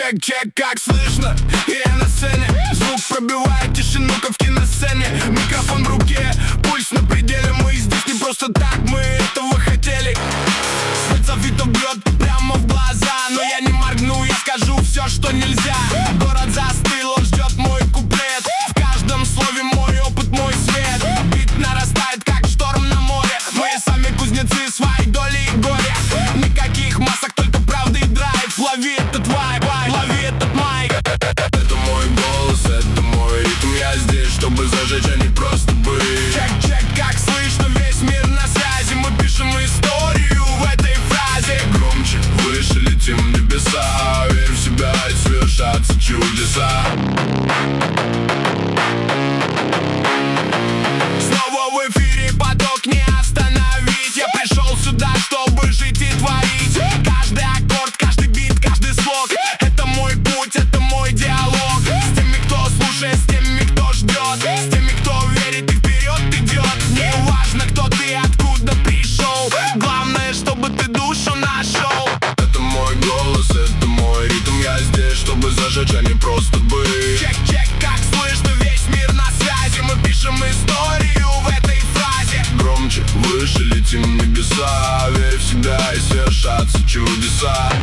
Чек, как слышно? Я на сцене. Звук пробивает тишину, как в киносцене. Микрофон в руке, пульс на пределе. Мы здесь не просто так, мы этого хотели. Спецофитов бьет прямо в глаза, но я не моргну, я скажу все, что нельзя. Город застыл, он ждет мой куплет. В каждом слове мой опыт, мой свет. Бит нарастает, как шторм на море. Мы сами кузнецы своей доли и горя. Никаких масок, только правда и драйв. Лови этот вайб, лови этот майк. Это мой голос, это мой ритм. Я здесь, чтобы зажечь, а не просто быть. Чек, как слышно, весь мир на связи. Мы пишем историю в этой фразе. Громче, выше летим в небеса. Верь в себя и совершатся чудеса. Снова в эфире, поток не остановить. Я пришел сюда, чтобы жить и творить. Каждый аккорд, каждый бит, каждый слог. Это мой путь, это мой диалог. С теми, кто слушает, с теми, кто ждет. С теми, кто верит и вперед идет. Не важно, кто ты, откуда пришел. Главное, чтобы ты душу нашел. Это мой голос, это мой ритм. Я здесь, чтобы зажечь, а не просто быть. Чек, как слышно, весь мир на связи. Мы пишем историю в этой фразе. Громче, выше летим в небеса. Верь в себя и совершатся чудеса.